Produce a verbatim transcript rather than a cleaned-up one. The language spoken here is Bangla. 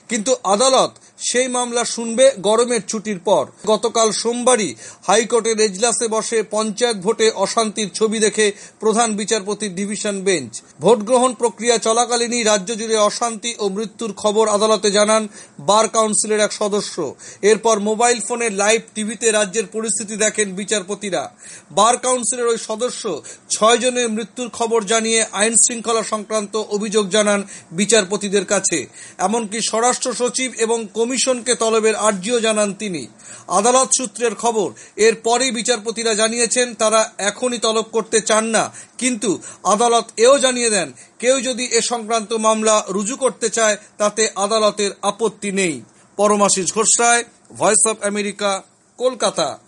কিন্তু আদালত সেই মামলা শুনবে গরমের ছুটির পর। গতকাল সোমবারই হাইকোর্টের এজলাসে বসে পঞ্চায়েত ভোটে অশান্তির ছবি দেখে প্রধান বিচারপতির ডিভিশন বেঞ্চ। ভোট গ্রহণ প্রক্রিয়া চলাকালীনই রাজ্য জুড়ে অশান্তি ও মৃত্যুর খবর আদালতে জানান বার কাউন্সিলের এক সদস্য। এরপর মোবাইল ফোনে লাইভ টিভিতে রাজ্যের পরিস্থিতি দেখেন বিচারপতিরা। বার কাউন্সিলের ওই সদস্য ছয় জনের মৃত্যুর খবর জানিয়ে আইন শৃঙ্খলা সংক্রান্ত অভিযোগ জানান বিচারপতিদের কাছে। এমনকি স্বরাষ্ট্র সচিব এবং কমিশনকে তলবের আর্জিও জানান তিনি। আদালত সূত্রের খবর, এরপরই বিচারপতিরা জানিয়েছেন তারা এখনই তলব করতে চান না, কিন্তু আদালত এও জানিয়ে দেন কেউ যদি এ সংক্রান্ত মামলা রুজু করতে চায় তাতে আদালতের আপত্তি নেই। Paramashis Ghosh Roy, voice of America, Kolkata.